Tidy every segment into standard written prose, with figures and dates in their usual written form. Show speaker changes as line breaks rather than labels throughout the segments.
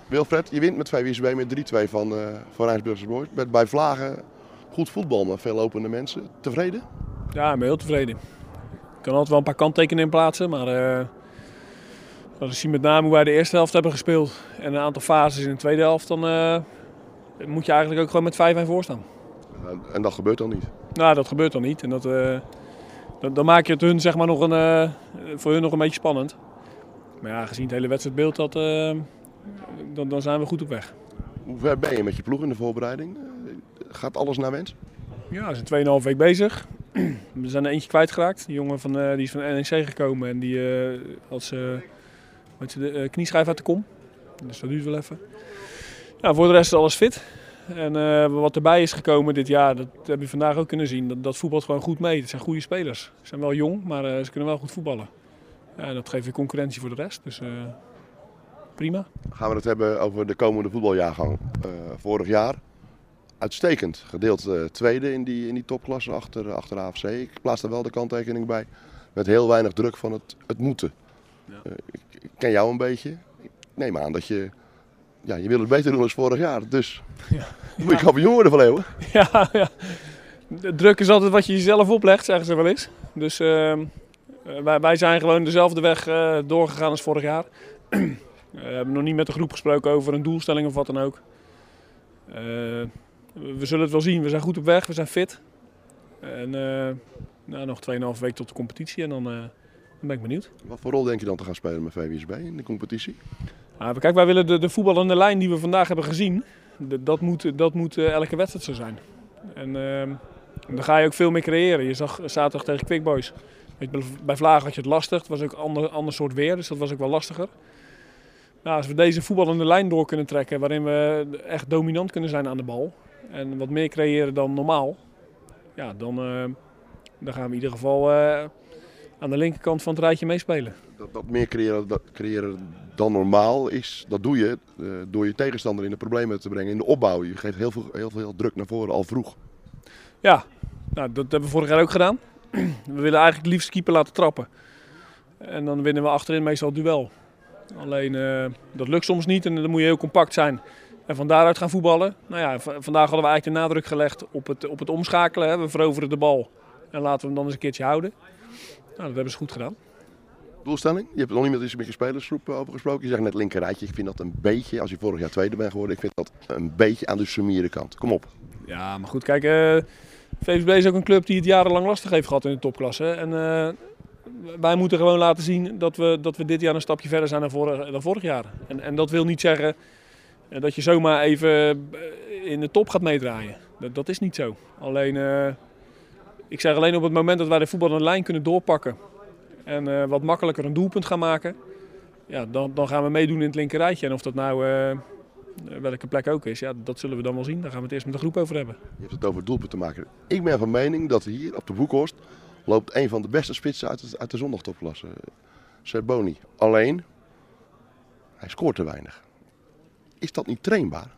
Wilfred, je wint met VWSB met 3-2 van Rijnsburgse Boys. Bij Vlagen goed voetbal, maar veel lopende mensen. Tevreden?
Ja, ik ben heel tevreden. Ik kan altijd wel een paar kanttekeningen in plaatsen, maar als ik zie met name hoe wij de eerste helft hebben gespeeld en een aantal fases in de tweede helft, dan moet je eigenlijk ook gewoon met 5-1 voor staan.
En dat gebeurt dan niet?
Nou, dat gebeurt dan niet. En dan maak je het hun, zeg maar, voor hun nog een beetje spannend. Maar ja, gezien het hele wedstrijdbeeld, dan zijn we goed op weg.
Hoe ver ben je met je ploeg in de voorbereiding? Gaat alles naar wens?
Ja, we zijn 2,5 week bezig. We zijn er eentje kwijtgeraakt. Die jongen die is van NEC gekomen en die had de knieschijf uit de kom. Dus dat duurt wel even. Ja, voor de rest is alles fit. En wat erbij is gekomen dit jaar, dat heb je vandaag ook kunnen zien. Dat voetbalt gewoon goed mee. Het zijn goede spelers. Ze zijn wel jong, maar ze kunnen wel goed voetballen. Ja, dat geeft weer concurrentie voor de rest. Dus prima.
Gaan we het hebben over de komende voetbaljaargang. Vorig jaar uitstekend. Gedeeld tweede in die topklasse achter AFC. Ik plaats daar wel de kanttekening bij. Met heel weinig druk van het moeten.
Ja.
Ik ken jou een beetje. Ik neem aan dat je wil het beter doen dan vorig jaar. Dus moet je kampioen worden van Leeuwen.
Ja. De druk is altijd wat je jezelf oplegt, zeggen ze wel eens. Dus wij zijn gewoon dezelfde weg doorgegaan als vorig jaar. We hebben nog niet met de groep gesproken over een doelstelling of wat dan ook. We zullen het wel zien. We zijn goed op weg, we zijn fit. En nog 2,5 weken tot de competitie en dan ben ik benieuwd.
Wat voor rol denk je dan te gaan spelen met VWSB in de competitie?
Kijk, wij willen de voetballende lijn die we vandaag hebben gezien, dat moet elke wedstrijd zo zijn. En dan ga je ook veel meer creëren. Je zag zaterdag tegen Quick Boys. Bij Vlagen had je het lastig. Het was ook een ander soort weer, dus dat was ook wel lastiger. Nou, als we deze voetballende lijn door kunnen trekken, waarin we echt dominant kunnen zijn aan de bal en wat meer creëren dan normaal, ja, dan gaan we in ieder geval aan de linkerkant van het rijtje meespelen.
Dat meer creëren dan normaal is, dat doe je door je tegenstander in de problemen te brengen in de opbouw. Je geeft heel veel druk naar voren al vroeg.
Ja, nou, dat hebben we vorig jaar ook gedaan. We willen eigenlijk het liefst keeper laten trappen. En dan winnen we achterin meestal het duel. Alleen dat lukt soms niet en dan moet je heel compact zijn. En van daaruit gaan voetballen. Nou ja, vandaag hadden we eigenlijk de nadruk gelegd op het omschakelen. Hè. We veroveren de bal en laten we hem dan eens een keertje houden. Nou, dat hebben ze goed gedaan.
Doelstelling? Je hebt nog niet met je spelersgroep over gesproken. Je zegt net linkerrijtje. Ik vind dat een beetje, als je vorig jaar tweede bent geworden, ik vind dat een beetje aan de summiere kant. Kom op.
Ja, maar goed, kijk, VVSB is ook een club die het jarenlang lastig heeft gehad in de topklasse. En wij moeten gewoon laten zien dat we dit jaar een stapje verder zijn dan vorig jaar. En dat wil niet zeggen dat je zomaar even in de top gaat meedraaien. Dat is niet zo. Alleen, ik zeg alleen op het moment dat wij de voetbal een lijn kunnen doorpakken en wat makkelijker een doelpunt gaan maken, ja, dan gaan we meedoen in het linkerrijtje. En of dat nou welke plek ook is, ja, dat zullen we dan wel zien. Daar gaan we het eerst met de groep over hebben.
Je hebt het over doelpunten maken. Ik ben van mening dat hier op de Boekhorst loopt een van de beste spitsen uit de zondagtopklasse. Serboni. Alleen, hij scoort te weinig. Is dat niet trainbaar?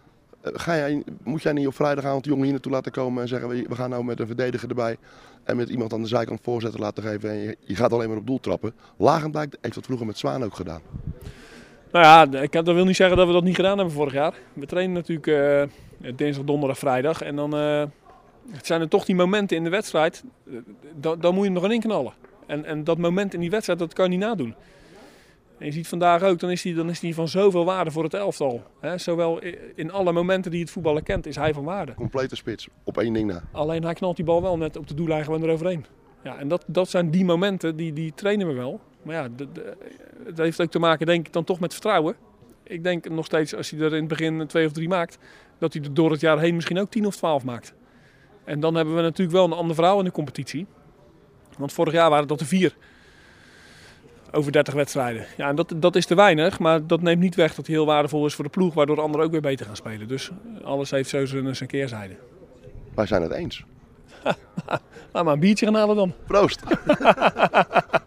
Moet jij niet op vrijdagavond de jongen hier naartoe laten komen en zeggen we gaan nou met een verdediger erbij en met iemand aan de zijkant voorzetten laten geven en je gaat alleen maar op doel trappen. Lagendijk heeft dat vroeger met Zwaan ook gedaan.
Nou ja, dat wil niet zeggen dat we dat niet gedaan hebben vorig jaar. We trainen natuurlijk dinsdag, donderdag, vrijdag en dan het zijn er toch die momenten in de wedstrijd, dan moet je hem nog in knallen. En dat moment in die wedstrijd, dat kan je niet nadoen. En je ziet vandaag ook, dan is hij van zoveel waarde voor het elftal. He, zowel in alle momenten die het voetballen kent, is hij van waarde.
Complete spits, op één ding na.
Alleen hij knalt die bal wel net op de doellijn gewoon eroverheen. Ja, en dat zijn die momenten, die trainen we wel. Maar ja, het heeft ook te maken, denk ik, dan toch met vertrouwen. Ik denk nog steeds, als hij er in het begin 2 of 3 maakt, dat hij er door het jaar heen misschien ook 10 of 12 maakt. En dan hebben we natuurlijk wel een ander verhaal in de competitie. Want vorig jaar waren dat er 4. Over 30 wedstrijden. Ja, en dat is te weinig, maar dat neemt niet weg dat hij heel waardevol is voor de ploeg, waardoor anderen ook weer beter gaan spelen. Dus alles heeft zo zijn keerzijde.
Wij zijn het eens.
Laat maar een biertje gaan halen dan.
Proost!